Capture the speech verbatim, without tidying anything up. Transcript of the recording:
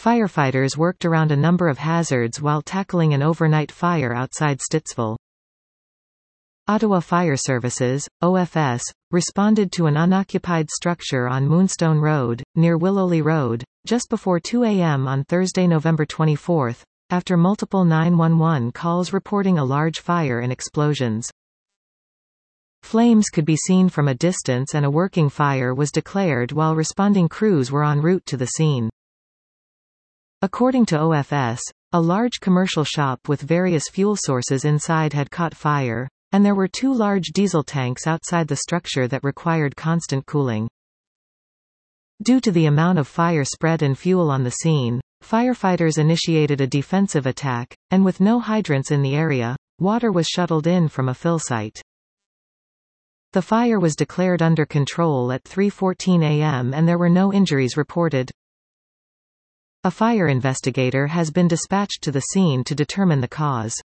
Firefighters worked around a number of hazards while tackling an overnight fire outside Stittsville. Ottawa Fire Services, O F S, responded to an unoccupied structure on Moonstone Road, near Willowley Road, just before two A M on Thursday, November twenty-fourth, after multiple nine one one calls reporting a large fire and explosions. Flames could be seen from a distance and a working fire was declared while responding crews were en route to the scene. According to O F S, a large commercial shop with various fuel sources inside had caught fire, and there were two large diesel tanks outside the structure that required constant cooling. Due to the amount of fire spread and fuel on the scene, firefighters initiated a defensive attack, and with no hydrants in the area, water was shuttled in from a fill site. The fire was declared under control at three fourteen A M and there were no injuries reported. A fire investigator has been dispatched to the scene to determine the cause.